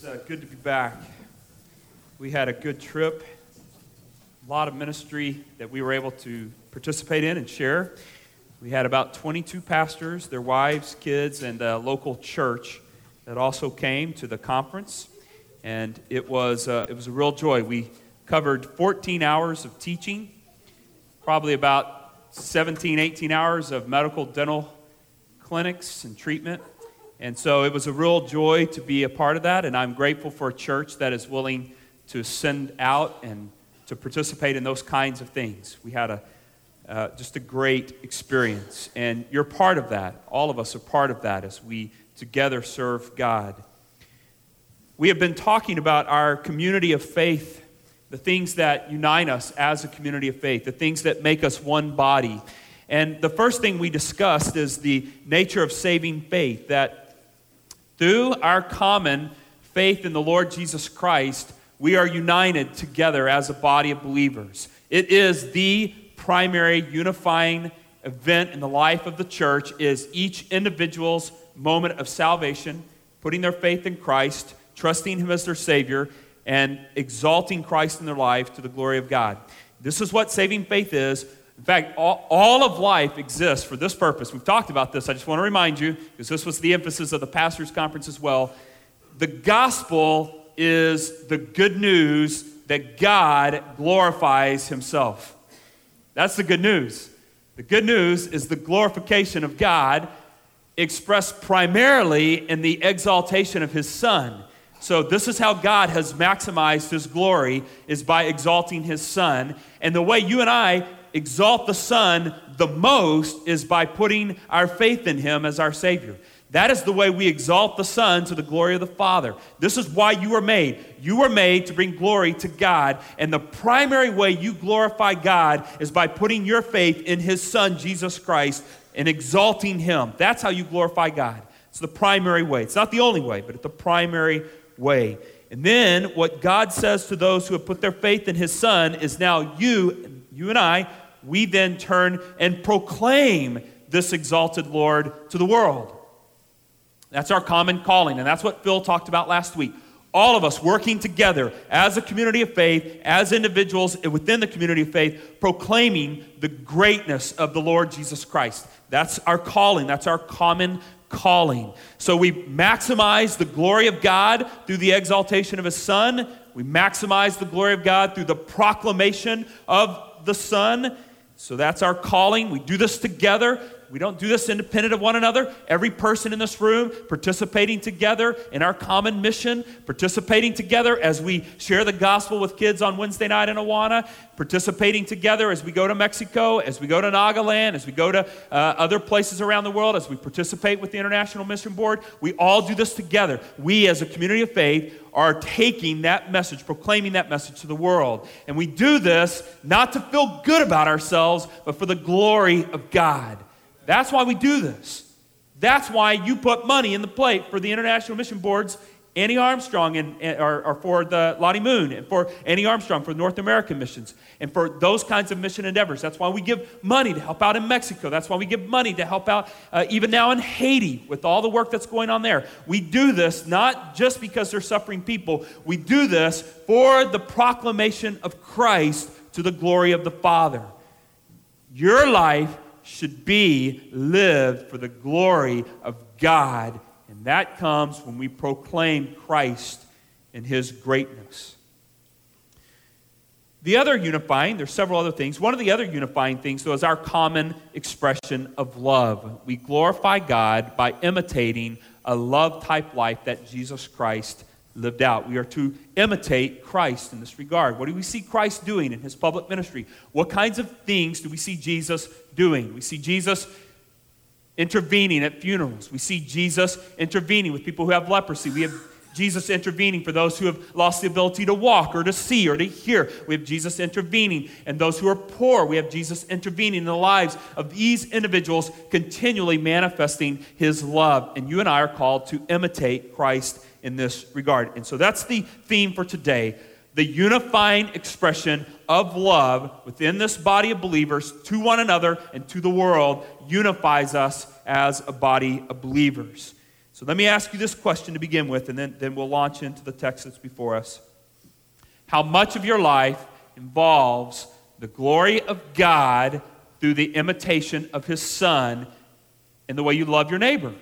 Good to be back. We had a good trip, a lot of ministry that we were able to participate in and share. We had about 22 pastors, their wives, kids, and a local church that also came to the conference, and it was a real joy. We covered 14 hours of teaching, probably about 17, 18 hours of medical dental clinics and treatment. And so it was a real joy to be a part of that, and I'm grateful for a church that is willing to send out and to participate in those kinds of things. We had just a great experience, and you're part of that. All of us are part of that as we together serve God. We have been talking about our community of faith, the things that unite us as a community of faith, the things that make us one body. And the first thing we discussed is the nature of saving faith, that through our common faith in the Lord Jesus Christ, we are united together as a body of believers. It is the primary unifying event in the life of the church, is each individual's moment of salvation, putting their faith in Christ, trusting Him as their Savior, and exalting Christ in their life to the glory of God. This is what saving faith is. In fact, all of life exists for this purpose. We've talked about this. I just want to remind you, because this was the emphasis of the pastors' conference as well. The gospel is the good news that God glorifies Himself. That's the good news. The good news is the glorification of God expressed primarily in the exaltation of His Son. So this is how God has maximized His glory, is by exalting His Son. And the way you and I exalt the Son the most is by putting our faith in Him as our Savior. That is the way we exalt the Son to the glory of the Father. This is why you were made. You were made to bring glory to God. And the primary way you glorify God is by putting your faith in His Son, Jesus Christ, and exalting Him. That's how you glorify God. It's the primary way. It's not the only way, but it's the primary way. And then what God says to those who have put their faith in His Son is now you and I, we then turn and proclaim this exalted Lord to the world. That's our common calling, and that's what Phil talked about last week. All of us working together as a community of faith, as individuals within the community of faith, proclaiming the greatness of the Lord Jesus Christ. That's our calling. That's our common calling. So we maximize the glory of God through the exaltation of His Son. We maximize the glory of God through the proclamation of the Son. So that's our calling. We do this together. We don't do this independent of one another. Every person in this room participating together in our common mission, participating together as we share the gospel with kids on Wednesday night in Awana, participating together as we go to Mexico, as we go to Nagaland, as we go to other places around the world, as we participate with the International Mission Board. We all do this together. We as a community of faith are taking that message, proclaiming that message to the world. And we do this not to feel good about ourselves, but for the glory of God. That's why we do this. That's why you put money in the plate for the International Mission Board's Annie Armstrong or for the Lottie Moon, and for Annie Armstrong for North American missions, and for those kinds of mission endeavors. That's why we give money to help out in Mexico. That's why we give money to help out even now in Haiti with all the work that's going on there. We do this not just because they're suffering people. We do this for the proclamation of Christ to the glory of the Father. Your life should be lived for the glory of God, and that comes when we proclaim Christ and His greatness. There's several other things. One of the other unifying things, though, is our common expression of love. We glorify God by imitating a love-type life that Jesus Christ lived out. We are to imitate Christ in this regard. What do we see Christ doing in His public ministry? What kinds of things do we see Jesus doing? We see Jesus intervening at funerals. We see Jesus intervening with people who have leprosy. We have Jesus intervening for those who have lost the ability to walk or to see or to hear. We have Jesus intervening. And those who are poor, we have Jesus intervening in the lives of these individuals, continually manifesting His love. And you and I are called to imitate Christ in this regard. And so that's the theme for today. The unifying expression of love within this body of believers to one another and to the world unifies us as a body of believers. So let me ask you this question to begin with, and then we'll launch into the text that's before us. How much of your life involves the glory of God through the imitation of His Son in the way you love your neighbor?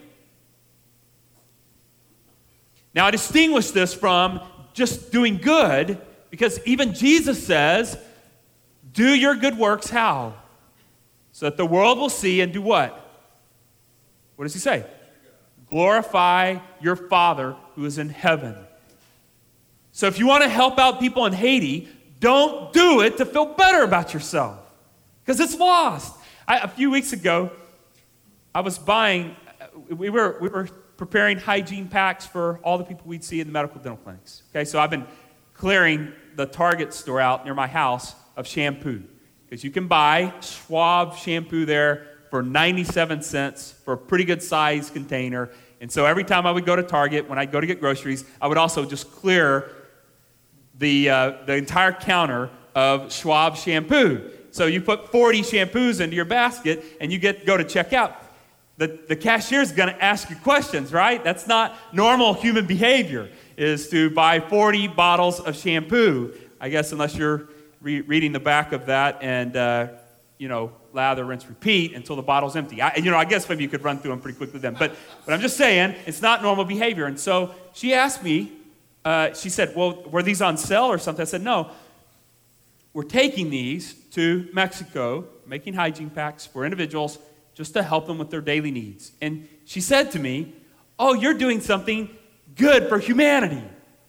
Now, I distinguish this from just doing good, because even Jesus says, do your good works how? So that the world will see and do what? What does He say? Glorify your Father who is in heaven. So if you want to help out people in Haiti, don't do it to feel better about yourself, because it's lost. A few weeks ago, I was buying, we were preparing hygiene packs for all the people we'd see in the medical dental clinics. Okay, so I've been clearing the Target store out near my house of shampoo, because you can buy Schwab shampoo there for 97 cents for a pretty good size container. And so every time I would go to Target, when I'd go to get groceries, I would also just clear the entire counter of Schwab shampoo. So you put 40 shampoos into your basket, and you go to check out. The cashier's going to ask you questions, right? That's not normal human behavior, is to buy 40 bottles of shampoo. I guess unless you're reading the back of that and, lather, rinse, repeat until the bottle's empty. I guess maybe you could run through them pretty quickly then. But I'm just saying, it's not normal behavior. And so she asked me, she said, well, were these on sale or something? I said, no. We're taking these to Mexico, making hygiene packs for individuals just to help them with their daily needs. And she said to me, oh, you're doing something good for humanity.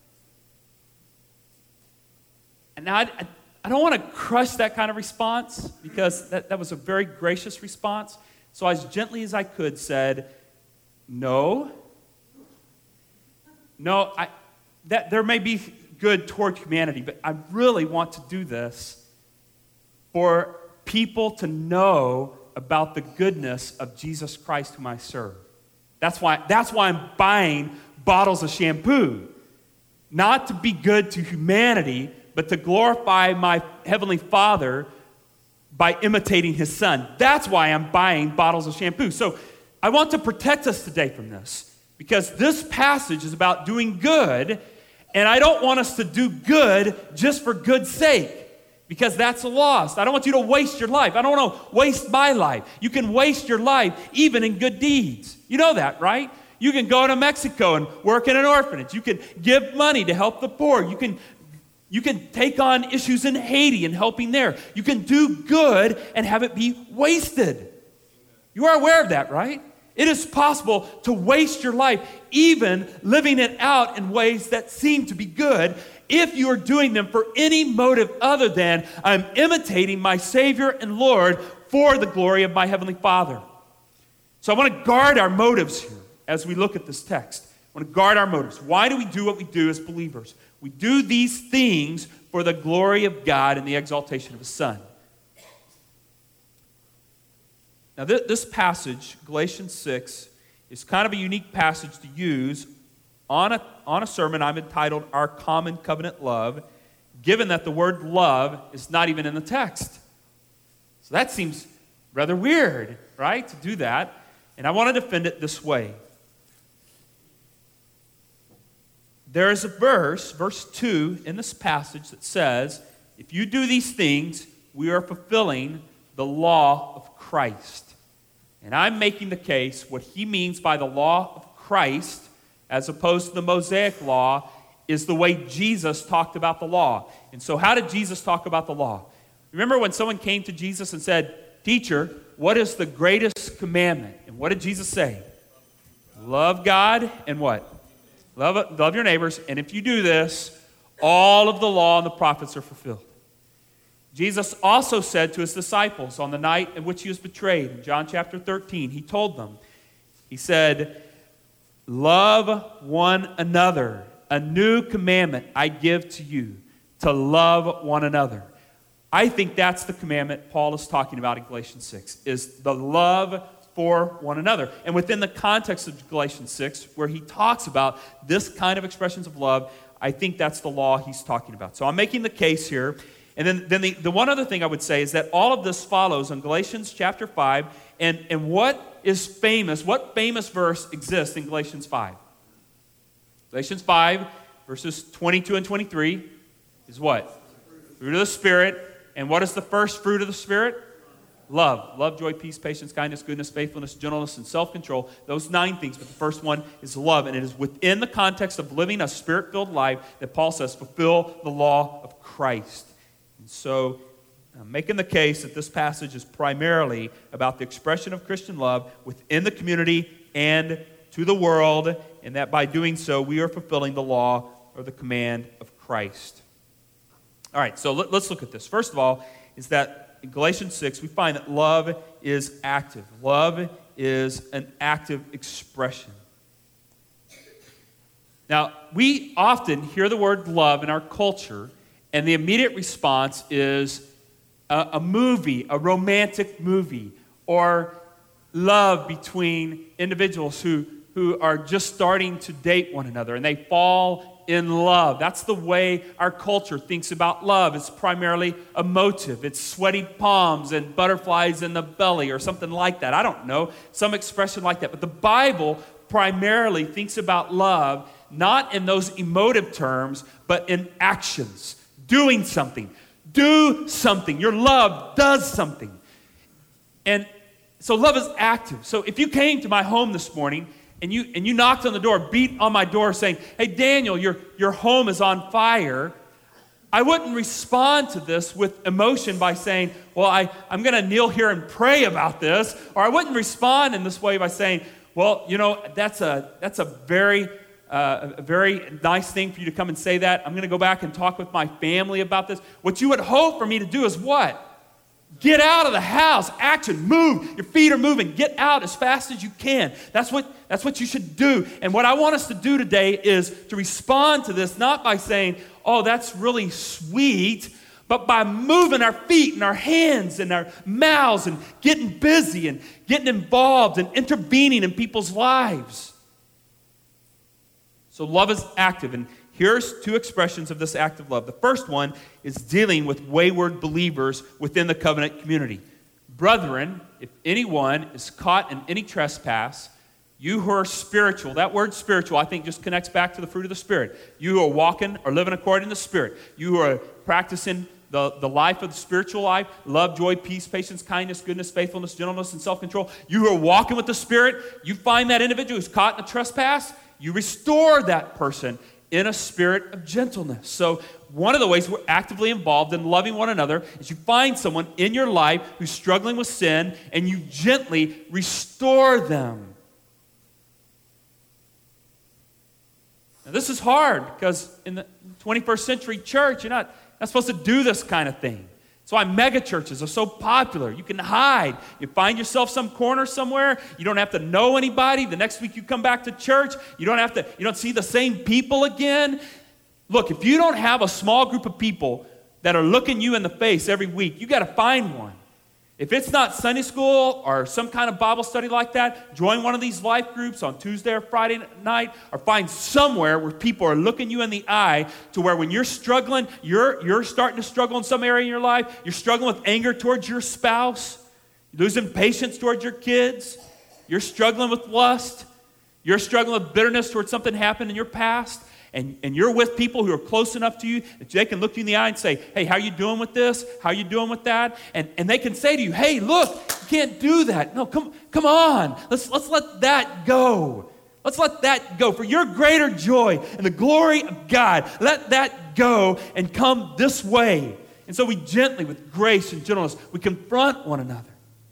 And now I don't want to crush that kind of response, because that was a very gracious response. So as gently as I could said, no, that there may be good toward humanity, but I really want to do this for people to know about the goodness of Jesus Christ whom I serve. That's why I'm buying bottles of shampoo. Not to be good to humanity, but to glorify my Heavenly Father by imitating His Son. That's why I'm buying bottles of shampoo. So I want to protect us today from this, because this passage is about doing good, and I don't want us to do good just for good's sake, because that's a loss. I don't want you to waste your life. I don't want to waste my life. You can waste your life even in good deeds. You know that, right? You can go to Mexico and work in an orphanage. You can give money to help the poor. You can take on issues in Haiti and helping there. You can do good and have it be wasted. You are aware of that, right? It is possible to waste your life, even living it out in ways that seem to be good, if you are doing them for any motive other than I'm imitating my Savior and Lord for the glory of my Heavenly Father. So I want to guard our motives here as we look at this text. I want to guard our motives. Why do we do what we do as believers? We do these things for the glory of God and the exaltation of His Son. Now, this passage, Galatians 6, is kind of a unique passage to use on a sermon I've entitled Our Common Covenant Love, given that the word love is not even in the text. So that seems rather weird, right, to do that. And I want to defend it this way. There is a verse 2 in this passage that says, if you do these things, we are fulfilling the law of Christ. And I'm making the case what he means by the law of Christ, as opposed to the Mosaic law, is the way Jesus talked about the law. And so how did Jesus talk about the law? Remember when someone came to Jesus and said, "Teacher, what is the greatest commandment?" And what did Jesus say? Love God and what? Love your neighbors. And if you do this, all of the law and the prophets are fulfilled. Jesus also said to his disciples on the night in which he was betrayed, in John chapter 13, he told them, he said, "Love one another. A new commandment I give to you, to love one another." I think that's the commandment Paul is talking about in Galatians 6, is the love for one another. And within the context of Galatians 6, where he talks about this kind of expressions of love, I think that's the law he's talking about. So I'm making the case here. And then the one other thing I would say is that all of this follows in Galatians chapter 5. And what is famous, what famous verse exists in Galatians 5? Galatians 5, verses 22 and 23 is what? Fruit of the Spirit. And what is the first fruit of the Spirit? Love. Love, joy, peace, patience, kindness, goodness, faithfulness, gentleness, and self-control. Those 9 things, but the first one is love. And it is within the context of living a Spirit-filled life that Paul says, fulfill the law of Christ. And so, making the case that this passage is primarily about the expression of Christian love within the community and to the world, and that by doing so, we are fulfilling the law or the command of Christ. All right, so let's look at this. First of all, is that in Galatians 6, we find that love is active. Love is an active expression. Now, we often hear the word love in our culture, and the immediate response is a movie, a romantic movie, or love between individuals who are just starting to date one another, and they fall in love. That's the way our culture thinks about love. It's primarily emotive. It's sweaty palms and butterflies in the belly or something like that. I don't know, some expression like that. But the Bible primarily thinks about love not in those emotive terms, but in actions. Doing something. Do something. Your love does something. And so love is active. So if you came to my home this morning and you knocked on the door, beat on my door saying, hey, Daniel, your home is on fire, I wouldn't respond to this with emotion by saying, well, I'm going to kneel here and pray about this. Or I wouldn't respond in this way by saying, well, that's a very nice thing for you to come and say that. I'm going to go back and talk with my family about this. What you would hope for me to do is what? Get out of the house. Action. Move. Your feet are moving. Get out as fast as you can. That's what you should do. And what I want us to do today is to respond to this, not by saying, oh, that's really sweet, but by moving our feet and our hands and our mouths and getting busy and getting involved and intervening in people's lives. So love is active, and here's 2 expressions of this active love. The first one is dealing with wayward believers within the covenant community. Brethren, if anyone is caught in any trespass, you who are spiritual, that word spiritual I think just connects back to the fruit of the Spirit. You who are walking or living according to the Spirit. You who are practicing the life of the spiritual life, love, joy, peace, patience, kindness, goodness, faithfulness, gentleness, and self-control. You who are walking with the Spirit, you find that individual who's caught in a trespass, you restore that person in a spirit of gentleness. So one of the ways we're actively involved in loving one another is you find someone in your life who's struggling with sin and you gently restore them. Now this is hard because in the 21st century church, you're not supposed to do this kind of thing. That's why mega churches are so popular. You can hide. You find yourself some corner somewhere. You don't have to know anybody. The next week you come back to church. You don't see the same people again. Look, if you don't have a small group of people that are looking you in the face every week, you got to find one. If it's not Sunday school or some kind of Bible study like that, join one of these life groups on Tuesday or Friday night, or find somewhere where people are looking you in the eye to where when you're struggling, you're starting to struggle in some area in your life, you're struggling with anger towards your spouse, losing patience towards your kids, you're struggling with lust, you're struggling with bitterness towards something happened in your past, and you're with people who are close enough to you that they can look you in the eye and say, hey, how you doing with this? How you doing with that? And they can say to you, hey, look, you can't do that. No, come on. Let's let that go. Let's let that go. For your greater joy and the glory of God, let that go and come this way. And so we gently, with grace and gentleness, we confront one another.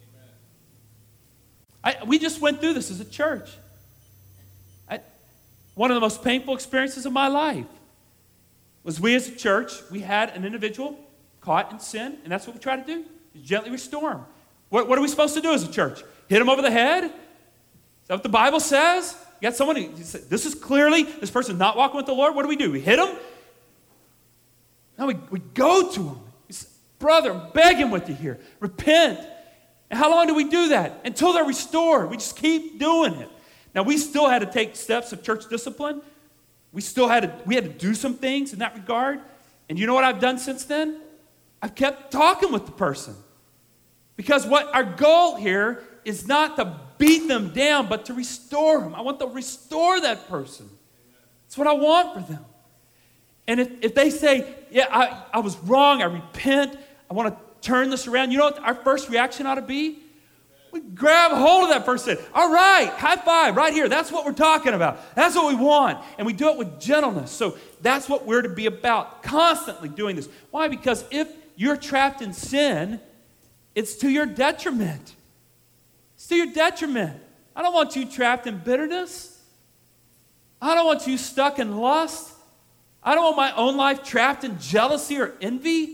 We just went through this as a church. One of the most painful experiences of my life was we as a church, we had an individual caught in sin, and that's what we try to do, is gently restore him. What are we supposed to do as a church? Hit him over the head? Is that what the Bible says? You got someone who says, this is clearly, this person's not walking with the Lord. What do? We hit him? No, we go to him. We say, brother, I'm begging with you here. Repent. And how long do we do that? Until they're restored. We just keep doing it. Now, we still had to take steps of church discipline. We had to do some things in that regard. And you know what I've done since then? I've kept talking with the person. Because what our goal here is not to beat them down, but to restore them. I want to restore that person. That's what I want for them. And if they say, yeah, I was wrong, I repent, I want to turn this around, you know what our first reaction ought to be? We grab hold of that person. All right, high five right here. That's what we're talking about. That's what we want. And we do it with gentleness. So that's what we're to be about, constantly doing this. Why? Because if you're trapped in sin, it's to your detriment. It's to your detriment. I don't want you trapped in bitterness. I don't want you stuck in lust. I don't want my own life trapped in jealousy or envy.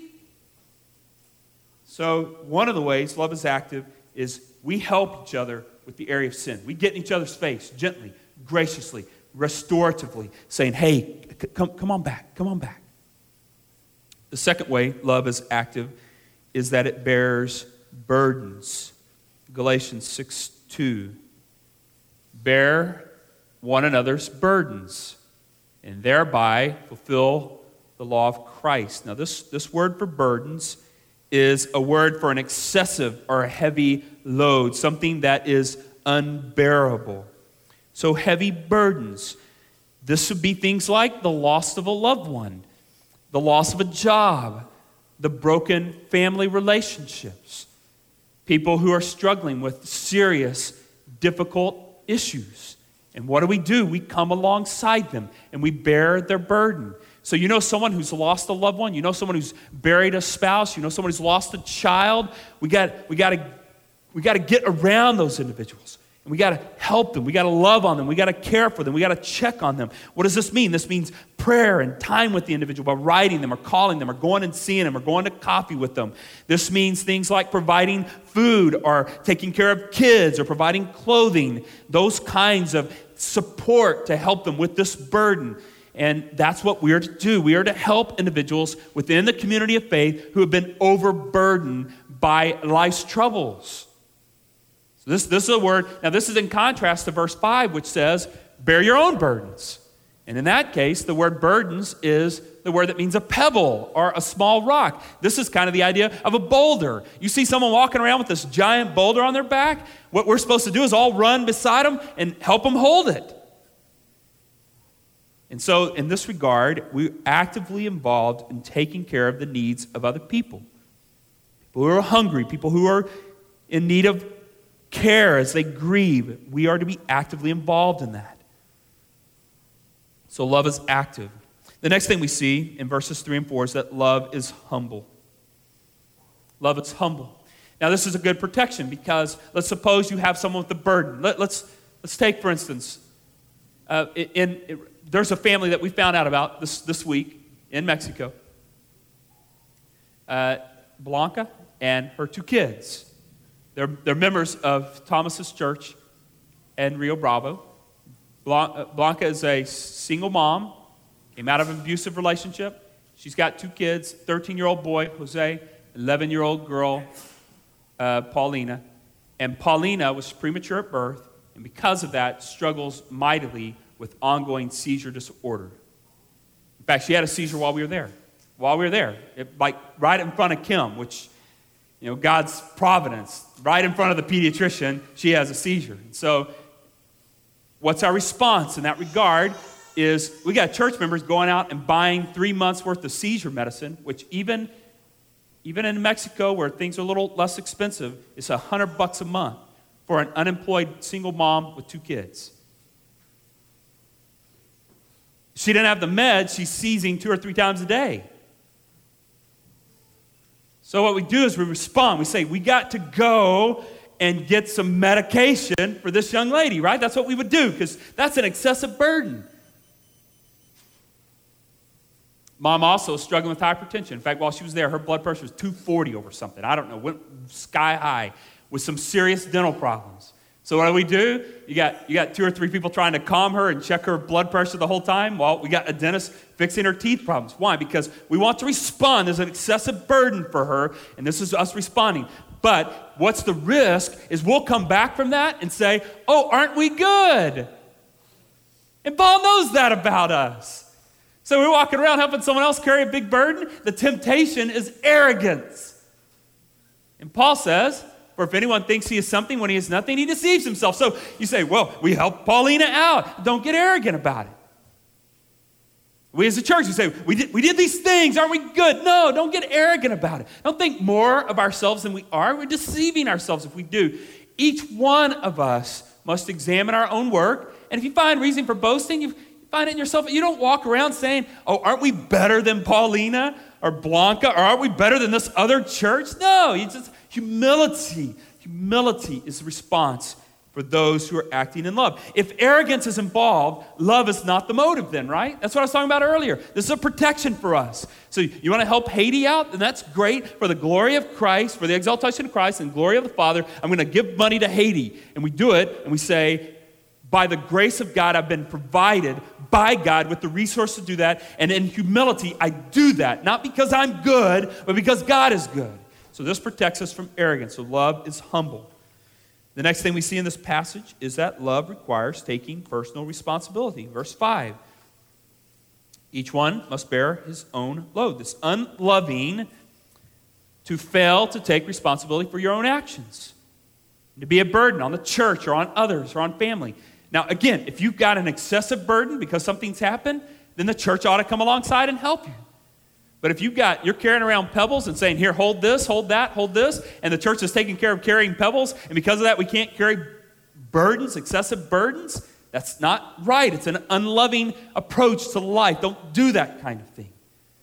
So one of the ways love is active is we help each other with the area of sin. We get in each other's face gently, graciously, restoratively, saying, hey, come on back, come on back. The second way love is active is that it bears burdens. Galatians 6:2. Bear one another's burdens, and thereby fulfill the law of Christ. Now this word for burdens is a word for an excessive or a heavy load, something that is unbearable. So heavy burdens. This would be things like the loss of a loved one, the loss of a job, the broken family relationships, people who are struggling with serious, difficult issues. And what do? We come alongside them and we bear their burden. So you know someone who's lost a loved one, you know someone who's buried a spouse, you know someone who's lost a child. We got to get around those individuals. And we got to help them. We got to love on them. We got to care for them. We got to check on them. What does this mean? This means prayer and time with the individual by writing them or calling them or going and seeing them or going to coffee with them. This means things like providing food or taking care of kids or providing clothing, those kinds of support to help them with this burden. And that's what we are to do. We are to help individuals within the community of faith who have been overburdened by life's troubles. So this is a word. Now this is in contrast to verse 5, which says, bear your own burdens. And in that case, the word burdens is the word that means a pebble or a small rock. This is kind of the idea of a boulder. You see someone walking around with this giant boulder on their back, what we're supposed to do is all run beside them and help them hold it. And so in this regard, we're actively involved in taking care of the needs of other people. People who are hungry, people who are in need of care as they grieve. We are to be actively involved in that. So love is active. The next thing we see in verses 3 and 4 is that love is humble. Love is humble. Now this is a good protection because let's suppose you have someone with a burden. Let's take, for instance, there's a family that we found out about this week in Mexico. Blanca and her 2 kids. They're members of Thomas's church in Rio Bravo. Blanca is a single mom, came out of an abusive relationship. She's got 2 kids, 13-year-old boy, Jose, 11-year-old girl, Paulina. And Paulina was premature at birth, and because of that, struggles mightily with ongoing seizure disorder. In fact, she had a seizure while we were there. Like right in front of Kim, which, you know, God's providence, right in front of the pediatrician, she has a seizure. And so what's our response in that regard is we got church members going out and buying 3 months worth of seizure medicine, which even in Mexico where things are a little less expensive, it's $100 a month for an unemployed single mom with 2 kids. She didn't have the meds, she's seizing 2 or 3 times a day. So what we do is we respond. We say, we got to go and get some medication for this young lady, right? That's what we would do because that's an excessive burden. Mom also is struggling with hypertension. In fact, while she was there, her blood pressure was 240 over something. I don't know, went sky high with some serious dental problems. So what do? You got 2 or 3 people trying to calm her and check her blood pressure the whole time while we got a dentist fixing her teeth problems. Why? Because we want to respond. There's an excessive burden for her, and this is us responding. But what's the risk is we'll come back from that and say, oh, aren't we good? And Paul knows that about us. So we're walking around helping someone else carry a big burden. The temptation is arrogance. And Paul says, for if anyone thinks he is something when he is nothing, he deceives himself. So you say, well, we helped Paulina out. Don't get arrogant about it. We as a church, we say, we did these things. Aren't we good? No, don't get arrogant about it. Don't think more of ourselves than we are. We're deceiving ourselves if we do. Each one of us must examine our own work. And if you find reason for boasting, you find it in yourself. You don't walk around saying, oh, aren't we better than Paulina or Blanca? Or aren't we better than this other church? No, it's just humility. Humility is the response for those who are acting in love. If arrogance is involved, love is not the motive then, right? That's what I was talking about earlier. This is a protection for us. So you want to help Haiti out? Then that's great. For the glory of Christ, for the exaltation of Christ and glory of the Father, I'm going to give money to Haiti. And we do it, and we say, by the grace of God, I've been provided by God with the resource to do that. And in humility, I do that. Not because I'm good, but because God is good. So this protects us from arrogance. So love is humble. The next thing we see in this passage is that love requires taking personal responsibility. Verse 5. Each one must bear his own load. It's unloving to fail to take responsibility for your own actions. To be a burden on the church or on others or on family. Now, again, if you've got an excessive burden because something's happened, then the church ought to come alongside and help you. But if you're carrying around pebbles and saying, here, hold this, hold that, hold this, and the church is taking care of carrying pebbles, and because of that we can't carry burdens, excessive burdens, that's not right. It's an unloving approach to life. Don't do that kind of thing.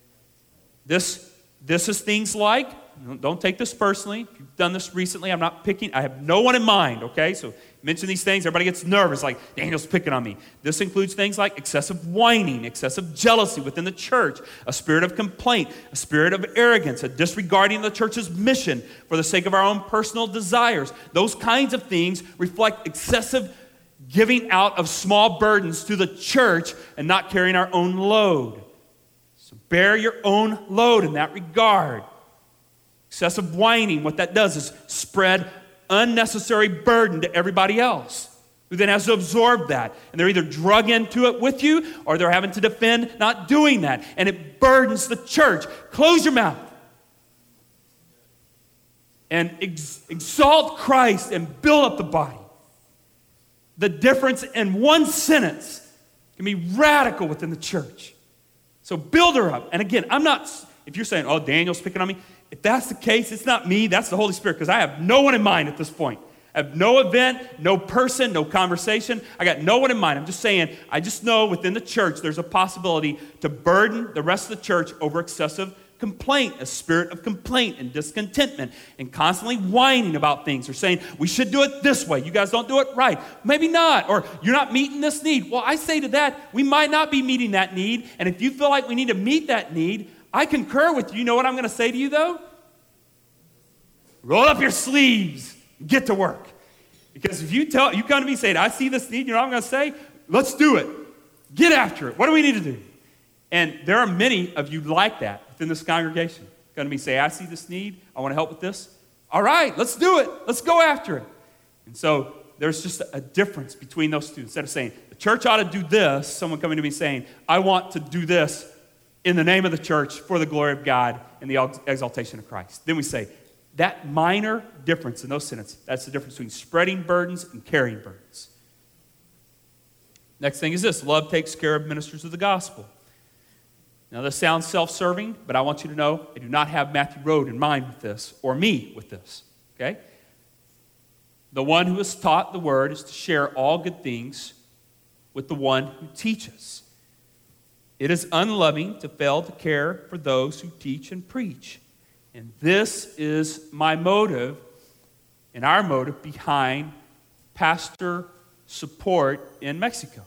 This is things like, don't take this personally. If you've done this recently, I'm not picking, I have no one in mind, okay? So mention these things, everybody gets nervous, like Daniel's picking on me. This includes things like excessive whining, excessive jealousy within the church, a spirit of complaint, a spirit of arrogance, a disregarding the church's mission for the sake of our own personal desires. Those kinds of things reflect excessive giving out of small burdens to the church and not carrying our own load. So bear your own load in that regard. Excessive whining, what that does is spread unnecessary burden to everybody else, who then has to absorb that. And they're either drug into it with you, or they're having to defend not doing that. And it burdens the church. Close your mouth. And exalt Christ and build up the body. The difference in one sentence can be radical within the church. So build her up. And again, if you're saying, oh, Daniel's picking on me, if that's the case, it's not me, that's the Holy Spirit, because I have no one in mind at this point. I have no event, no person, no conversation. I got no one in mind. I'm just saying, I just know within the church there's a possibility to burden the rest of the church over excessive complaint, a spirit of complaint and discontentment, and constantly whining about things or saying, we should do it this way. You guys don't do it right. Maybe not. Or you're not meeting this need. Well, I say to that, we might not be meeting that need. And if you feel like we need to meet that need, I concur with you. You know what I'm going to say to you, though? Roll up your sleeves. Get to work. Because if you come to me saying, I see this need, you know what I'm going to say? Let's do it. Get after it. What do we need to do? And there are many of you like that within this congregation. Come to me say, I see this need. I want to help with this. All right, let's do it. Let's go after it. And so there's just a difference between those two. Instead of saying, the church ought to do this, someone coming to me saying, I want to do this in the name of the church for the glory of God and the exaltation of Christ. Then we say, that minor difference in those sentences, that's the difference between spreading burdens and carrying burdens. Next thing is this, love takes care of ministers of the gospel. Now this sounds self-serving, but I want you to know I do not have Matthew Road in mind with this, or me with this, okay? The one who is taught the word is to share all good things with the one who teaches. It is unloving to fail to care for those who teach and preach. And this is my motive and our motive behind pastor support in Mexico.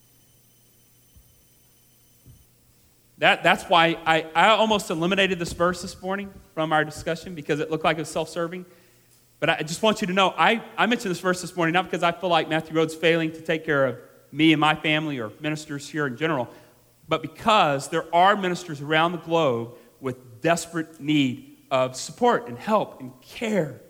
That's why I almost eliminated this verse this morning from our discussion because it looked like it was self-serving. But I just want you to know, I mentioned this verse this morning not because I feel like Matthew Road's failing to take care of me and my family or ministers here in general, but because there are ministers around the globe with desperate need of support and help and care.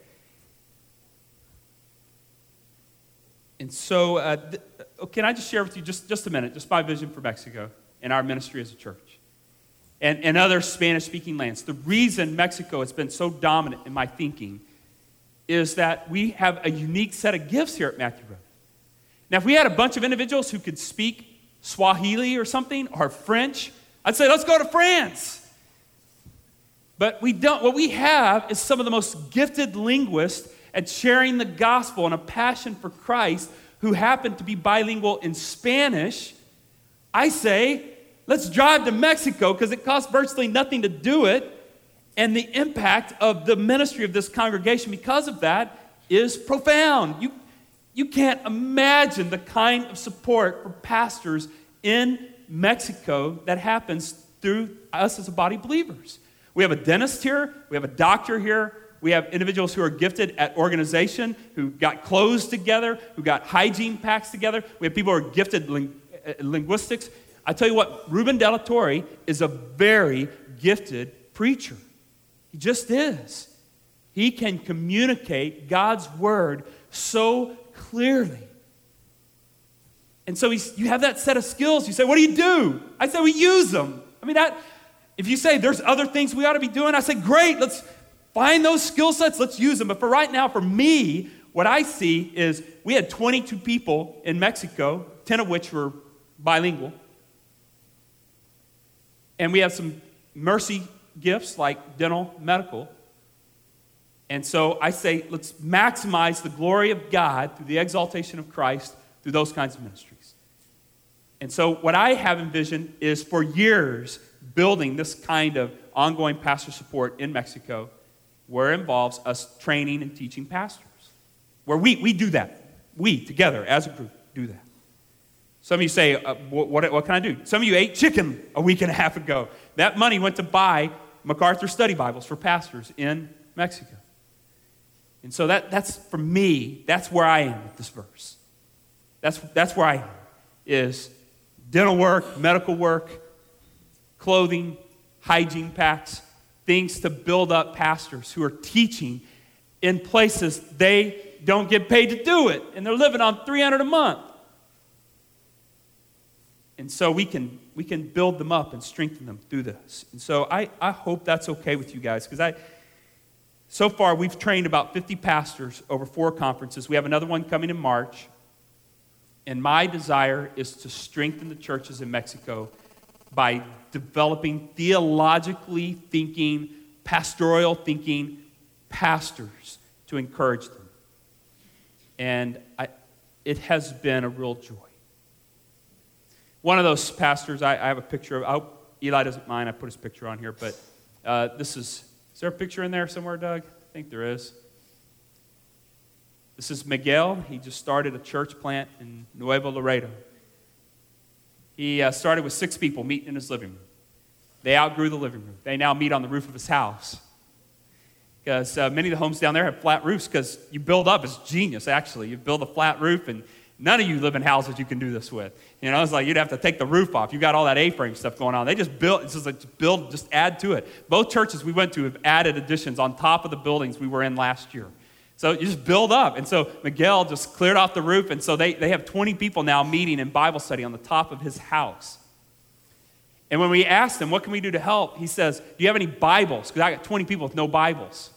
And so, can I just share with you just a minute, just my vision for Mexico? in our ministry as a church and other Spanish-speaking lands. The reason Mexico has been so dominant in my thinking is that we have a unique set of gifts here at Matthew Road. Now, if we had a bunch of individuals who could speak Swahili or something, or French, I'd say, let's go to France. But we don't. What we have is some of the most gifted linguists at sharing the gospel and a passion for Christ who happen to be bilingual in Spanish. I say, let's drive to Mexico because it costs virtually nothing to do it. And the impact of the ministry of this congregation because of that is profound. You can't imagine the kind of support for pastors in Mexico that happens through us as a body of believers. We have a dentist here. We have a doctor here. We have individuals who are gifted at organization, who got clothes together, who got hygiene packs together. We have people who are gifted linguistics. I tell you what, Ruben de la Torre is a very gifted preacher. He just is. He can communicate God's word so clearly. And so you have that set of skills. You say, what do you do? I say, we use them. I mean, if you say there's other things we ought to be doing, I say, great, let's find those skill sets, let's use them. But for right now, for me, what I see is we had 22 people in Mexico, 10 of which were bilingual. And we have some mercy gifts like dental, medical. And so I say, let's maximize the glory of God through the exaltation of Christ through those kinds of ministries. And so what I have envisioned is for years building this kind of ongoing pastor support in Mexico where it involves us training and teaching pastors. Where we do that. We, together, as a group, do that. Some of you say, what can I do? Some of you ate chicken a week and a half ago. That money went to buy MacArthur study Bibles for pastors in Mexico. And so that's, for me, that's where I am with this verse. That's where I am, is dental work, medical work, clothing, hygiene packs, things to build up pastors who are teaching in places they don't get paid to do it, and they're living on $300 a month. And so we can build them up and strengthen them through this. And so I hope that's okay with you guys, because so far we've trained about 50 pastors over 4 conferences. We have another one coming in March. And my desire is to strengthen the churches in Mexico by developing theologically thinking, pastoral thinking pastors to encourage them. And it has been a real joy. One of those pastors, I have a picture of, I hope Eli doesn't mind, I put his picture on here, but is there a picture in there somewhere, Doug? I think there is. This is Miguel. He just started a church plant in Nuevo Laredo. He started with 6 people meeting in his living room. They outgrew the living room. They now meet on the roof of his house. Because many of the homes down there have flat roofs because you build up. It's genius, actually. You build a flat roof, and none of you live in houses you can do this with. You know, it's like you'd have to take the roof off. You got all that A-frame stuff going on. They just build, it's just like just add to it. Both churches we went to have added additions on top of the buildings we were in last year. So you just build up. And so Miguel just cleared off the roof, and so they have 20 people now meeting in Bible study on the top of his house. And when we asked him, what can we do to help? He says, do you have any Bibles? Because I got 20 people with no Bibles.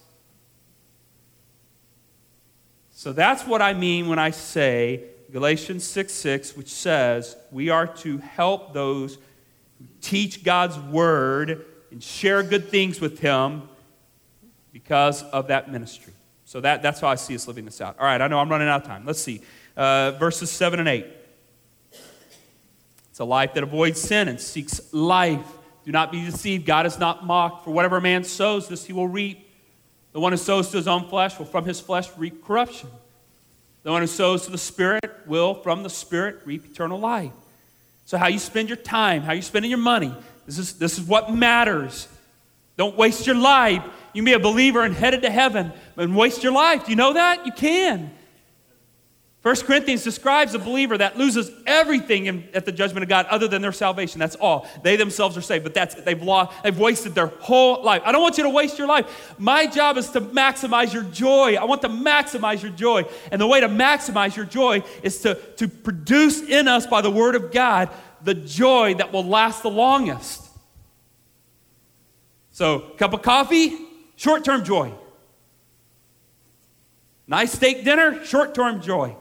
So that's what I mean when I say Galatians 6:6, which says we are to help those who teach God's word and share good things with him because of that ministry. So that's how I see us living this out. All right, I know I'm running out of time. Let's see. Verses 7 and 8. It's a life that avoids sin and seeks life. Do not be deceived. God is not mocked. For whatever a man sows, this he will reap. The one who sows to his own flesh will from his flesh reap corruption. The one who sows to the Spirit will from the Spirit reap eternal life. So how you spend your time, how you spending your money, this is what matters. Don't waste your life. You can be a believer and headed to heaven and waste your life. Do you know that? You can. 1 Corinthians describes a believer that loses everything at the judgment of God other than their salvation. That's all. They themselves are saved, but they've wasted their whole life. I don't want you to waste your life. My job is to maximize your joy. I want to maximize your joy. And the way to maximize your joy is to produce in us by the word of God the joy that will last the longest. So, cup of coffee, short-term joy. Nice steak dinner, short-term joy.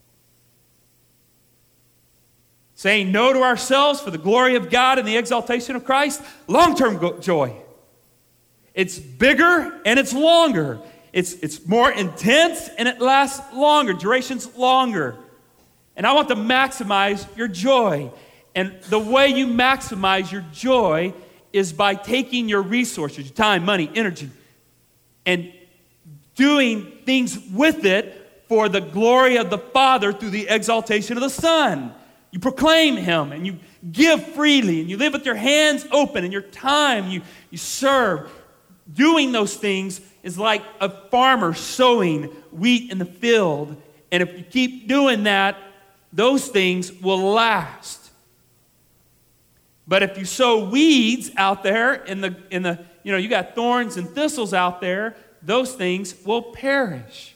Saying no to ourselves for the glory of God and the exaltation of Christ, long-term joy. It's bigger and it's longer. It's more intense and it lasts longer. Duration's longer. And I want to maximize your joy. And the way you maximize your joy is by taking your resources, your time, money, energy, and doing things with it for the glory of the Father through the exaltation of the Son. You proclaim Him and you give freely and you live with your hands open and your time you serve. Doing those things is like a farmer sowing wheat in the field. And if you keep doing that, those things will last. But if you sow weeds out there in the you got thorns and thistles out there, those things will perish.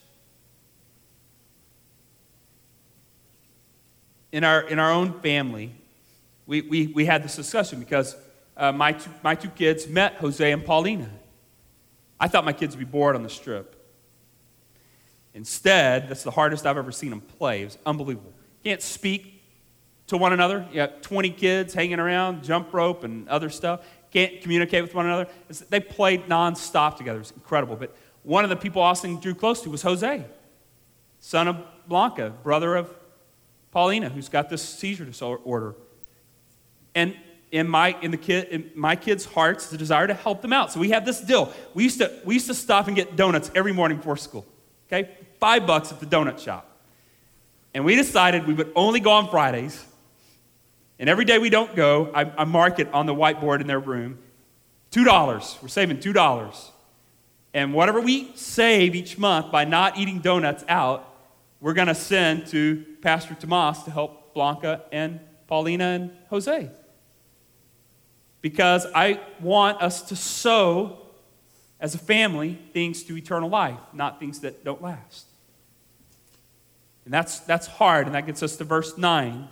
In our own family, we had this discussion because my two kids met Jose and Paulina. I thought my kids would be bored on the Strip. Instead, that's the hardest I've ever seen them play. It was unbelievable. Can't speak to one another. You got 20 kids hanging around, jump rope and other stuff. Can't communicate with one another. They played nonstop together. It was incredible. But one of the people Austin drew close to was Jose, son of Blanca, brother of Paulina, who's got this seizure disorder. And in my kids' hearts, the desire to help them out. So we have this deal. We used to stop and get donuts every morning before school. Okay, $5 at the donut shop. And we decided we would only go on Fridays. And every day we don't go, I mark it on the whiteboard in their room. $2. We're saving $2. And whatever we save each month by not eating donuts out, we're going to send to Pastor Tomas to help Blanca and Paulina and Jose. Because I want us to sow, as a family, things to eternal life, not things that don't last. And that's hard, and that gets us to verse 9,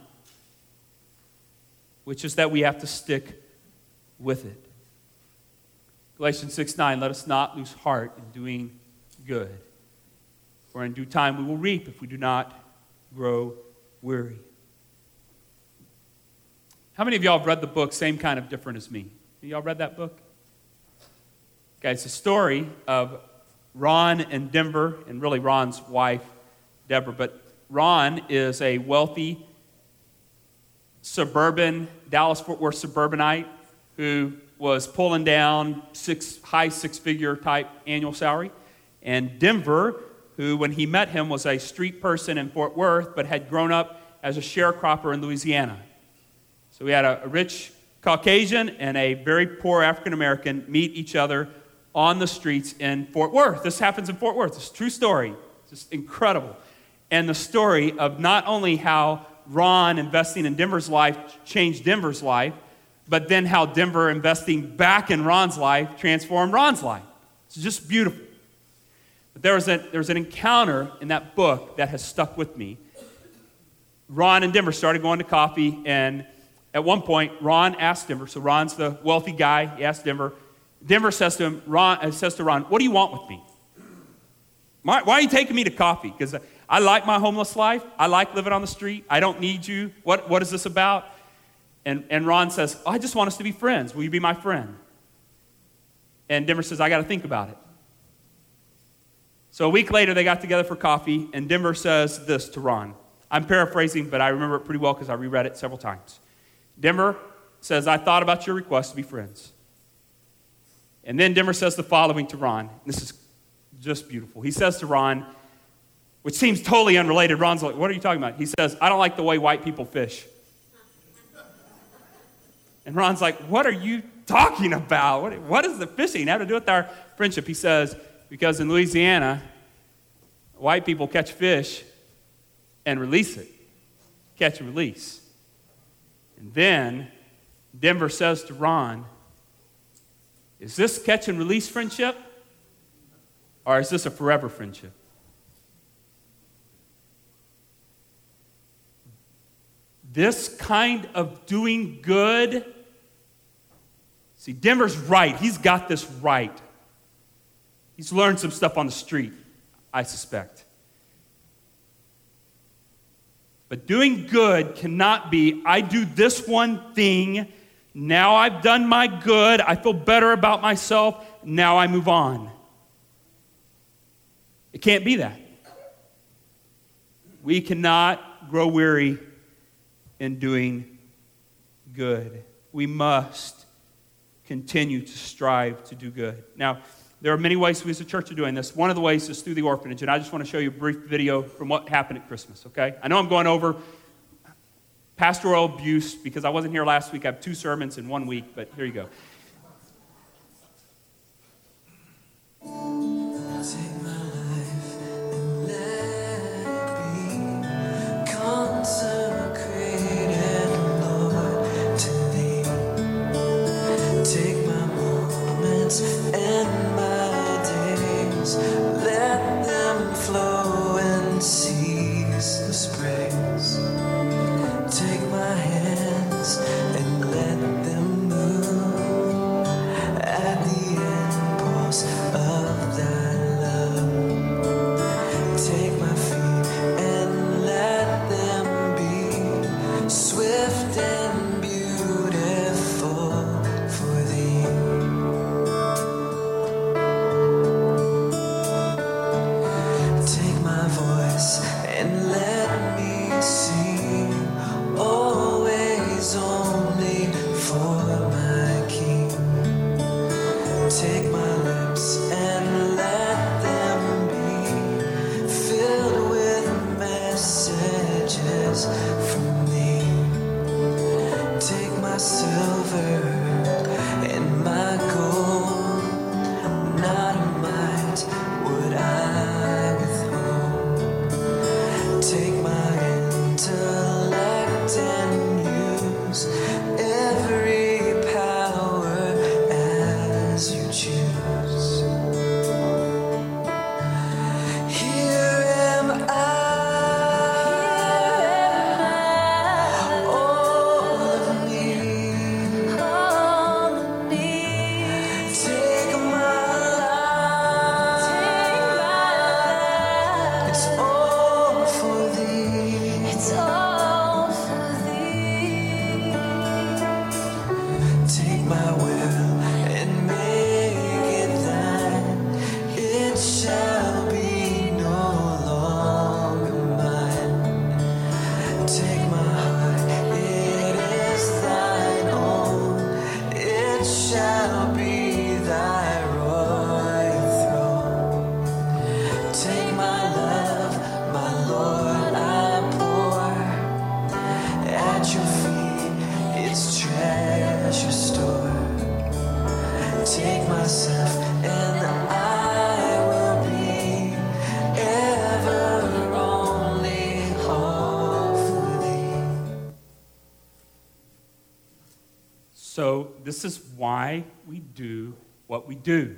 which is that we have to stick with it. Galatians 6:9, let us not lose heart in doing good. For in due time we will reap if we do not grow weary. How many of y'all have read the book Same Kind of Different as Me? Have y'all read that book? Okay, it's a story of Ron and Denver, and really Ron's wife, Deborah. But Ron is a wealthy suburban, Dallas-Fort Worth suburbanite who was pulling down high six-figure type annual salary. And Denver, who when he met him was a street person in Fort Worth, but had grown up as a sharecropper in Louisiana. So we had a rich Caucasian and a very poor African-American meet each other on the streets in Fort Worth. This happens in Fort Worth. It's a true story. It's just incredible. And the story of not only how Ron investing in Denver's life changed Denver's life, but then how Denver investing back in Ron's life transformed Ron's life. It's just beautiful. But there was an encounter in that book that has stuck with me. Ron and Denver started going to coffee, and at one point, Ron asked Denver, so Ron's the wealthy guy, he asked Denver. Denver says to Ron, what do you want with me? Why are you taking me to coffee? Because I like my homeless life. I like living on the street. I don't need you. What is this about? And Ron says, I just want us to be friends. Will you be my friend? And Denver says, I got to think about it. So a week later, they got together for coffee, and Denver says this to Ron. I'm paraphrasing, but I remember it pretty well because I reread it several times. Denver says, I thought about your request to be friends. And then Denver says the following to Ron. This is just beautiful. He says to Ron, which seems totally unrelated. Ron's like, what are you talking about? He says, I don't like the way white people fish. And Ron's like, what are you talking about? What does the fishing have to do with our friendship? He says, because in Louisiana, white people catch fish and release it. Catch and release. And then Denver says to Ron, is this catch and release friendship? Or is this a forever friendship? this kind of doing good, see, Denver's right. He's got this right. He's learned some stuff on the street, I suspect. But doing good cannot be, I do this one thing, now I've done my good, I feel better about myself, now I move on. It can't be that. We cannot grow weary in doing good. We must continue to strive to do good. Now, there are many ways we as a church are doing this. One of the ways is through the orphanage, and I just want to show you a brief video from what happened at Christmas, okay? I know I'm going over pastoral abuse because I wasn't here last week. I have 2 sermons in 1 week, but here you go. Take my life and let it be consecrated, Lord, to Thee. Take my moments and my days, let them flow and ceaseless praise. Take my hands and let them move at the impulse of Thy love. Take my feet and let them be swift and beautiful for Thee. Take my voice and let me sing, always only for my King. Take my lips and let them be filled with messages from Thee. Take my silver and my gold, not a mite would I withhold. Take my intellect and use every power as You choose. Here am I, all of me. Take my life, it's all for Thee. Take my will and make it Thine. It shall be no longer mine. Take my heart, it is Thine own. It shall be Thy royal throne. Take my love, my Lord, I pour at Your feet, its treasure store. Take myself and I will be ever only all for Thee. So this is why we do what we do.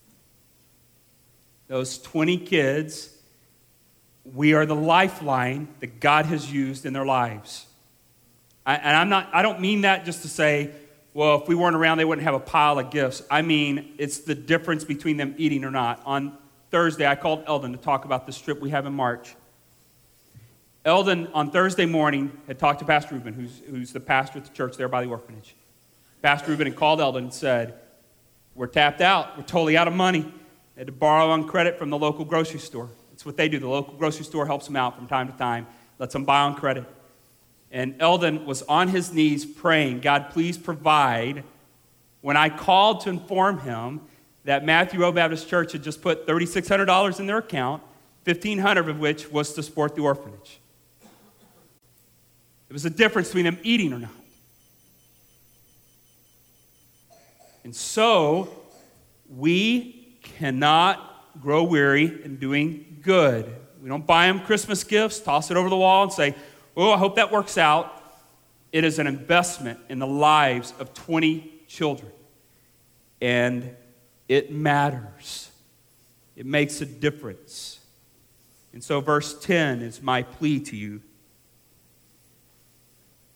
Those 20 kids, we are the lifeline that God has used in their lives. I don't mean that just to say, well, if we weren't around, they wouldn't have a pile of gifts. I mean, it's the difference between them eating or not. On Thursday, I called Eldon to talk about this trip we have in March. Eldon, on Thursday morning, had talked to Pastor Ruben, who's the pastor at the church there by the orphanage. Pastor Ruben had called Eldon and said, we're tapped out. We're totally out of money. They had to borrow on credit from the local grocery store. That's what they do. The local grocery store helps them out from time to time, lets them buy on credit. And Eldon was on his knees praying, God, please provide. When I called to inform him that Matthew Road Baptist Church had just put $3,600 in their account, $1,500 of which was to support the orphanage. There was a difference between them eating or not. And so, we cannot grow weary in doing good. We don't buy them Christmas gifts, toss it over the wall and say, oh, I hope that works out. It is an investment in the lives of 20 children. And it matters. It makes a difference. And so verse 10 is my plea to you.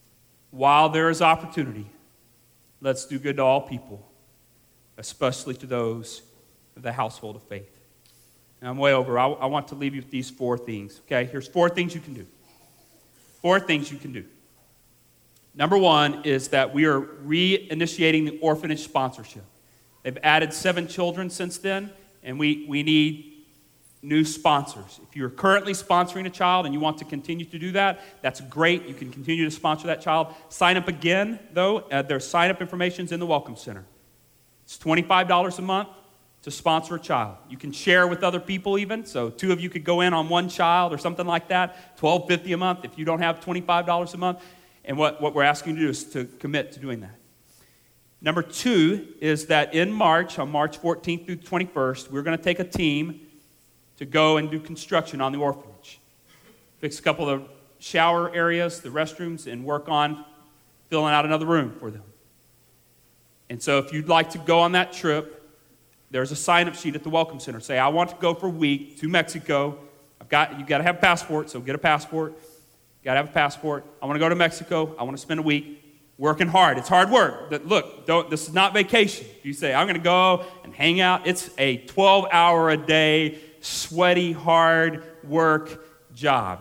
while there is opportunity, let's do good to all people, especially to those of the household of faith. Now, I'm way over. I want to leave you with these 4 things. Okay, here's 4 things you can do. 4 things you can do. Number 1 is that we are reinitiating the orphanage sponsorship. They've added 7 children since then, and we need new sponsors. If you're currently sponsoring a child and you want to continue to do that, that's great. You can continue to sponsor that child. Sign up again, though. Their sign-up information is in the Welcome Center. It's $25 a month to sponsor a child. You can share with other people even, so 2 of you could go in on one child or something like that, $12.50 a month if you don't have $25 a month. And what we're asking you to do is to commit to doing that. Number 2 is that in March, on March 14th through 21st, we're going to take a team to go and do construction on the orphanage. Fix a couple of shower areas, the restrooms, and work on filling out another room for them. And so if you'd like to go on that trip, there's a sign-up sheet at the Welcome Center. Say, I want to go for a week to Mexico. You've got to have a passport, so get a passport. You've got to have a passport. I want to go to Mexico. I want to spend a week working hard. It's hard work. Look, this is not vacation. If you say, I'm going to go and hang out, it's a 12-hour-a-day, sweaty, hard work job.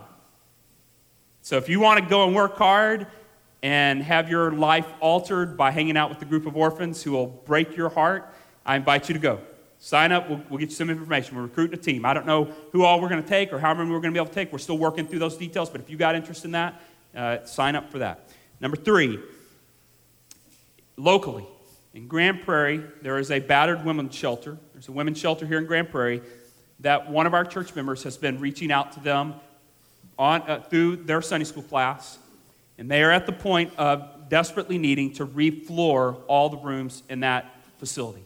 So if you want to go and work hard and have your life altered by hanging out with a group of orphans who will break your heart, I invite you to go. Sign up. We'll get you some information. We're recruiting a team. I don't know who all we're going to take or how many we're going to be able to take. We're still working through those details, but if you got interest in that, sign up for that. Number 3, locally, in Grand Prairie, there is a battered women's shelter. There's a women's shelter here in Grand Prairie that one of our church members has been reaching out to them through their Sunday school class, and they are at the point of desperately needing to refloor all the rooms in that facility.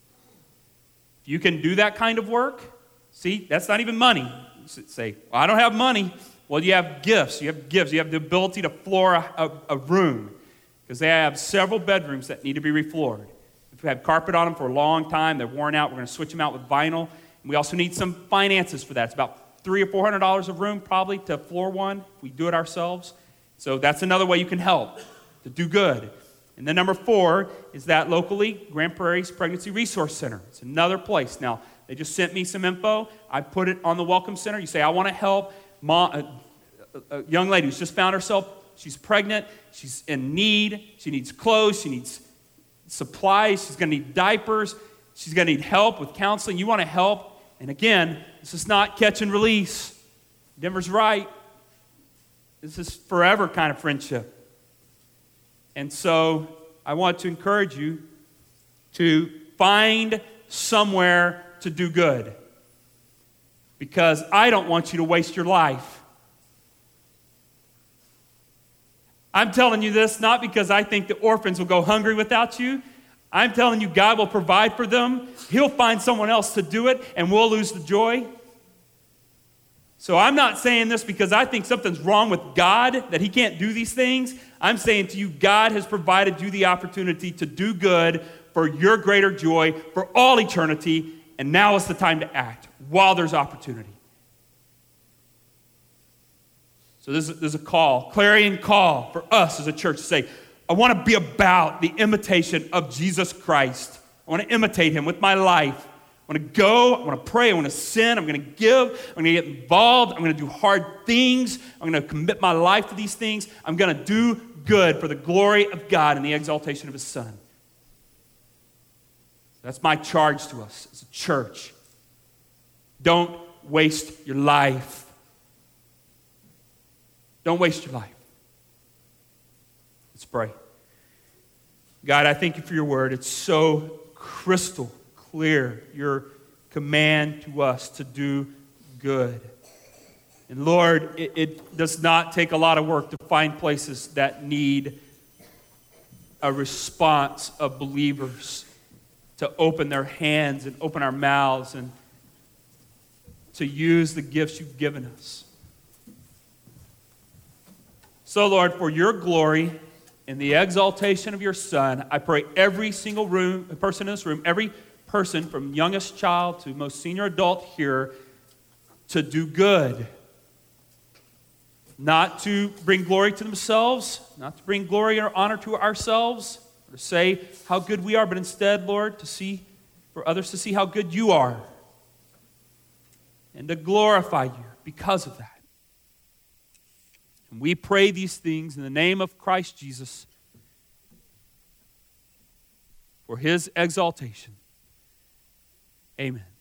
If you can do that kind of work, see, that's not even money. You say, well, I don't have money. Well, you have gifts. You have gifts. You have the ability to floor a room because they have several bedrooms that need to be refloored. We've had carpet on them for a long time. They're worn out. We're going to switch them out with vinyl. And we also need some finances for that. It's about $300 or $400 a room probably to floor one if we do it ourselves. So that's another way you can help to do good. And then number 4 is that locally, Grand Prairie's Pregnancy Resource Center. It's another place. Now, they just sent me some info. I put it on the Welcome Center. You say, I want to help a young lady who's just found herself. She's pregnant. She's in need. She needs clothes. She needs supplies. She's going to need diapers. She's going to need help with counseling. You want to help. And again, this is not catch and release. Denver's right. This is forever kind of friendship. And so I want to encourage you to find somewhere to do good. Because I don't want you to waste your life. I'm telling you this not because I think the orphans will go hungry without you. I'm telling you God will provide for them. He'll find someone else to do it, and we'll lose the joy. So I'm not saying this because I think something's wrong with God, that he can't do these things. I'm saying to you, God has provided you the opportunity to do good for your greater joy for all eternity, and now is the time to act while there's opportunity. So there's a call, clarion call for us as a church to say, I want to be about the imitation of Jesus Christ. I want to imitate him with my life. I want to go, I want to pray, I want to sin, I'm going to give, I'm going to get involved, I'm going to do hard things, I'm going to commit my life to these things, I'm going to do good for the glory of God and the exaltation of his Son. That's my charge to us as a church. Don't waste your life. Don't waste your life. Let's pray. God, I thank you for your word. It's so crystal clear, your command to us to do good. And Lord, it does not take a lot of work to find places that need a response of believers to open their hands and open our mouths and to use the gifts you've given us. So, Lord, for your glory and the exaltation of your Son, I pray every single person in this room, every person from youngest child to most senior adult here, to do good. not to bring glory to themselves, not to bring glory or honor to ourselves, or to say how good we are, but instead, Lord, for others to see how good you are and to glorify you because of that. And we pray these things in the name of Christ Jesus for his exaltation. Amen.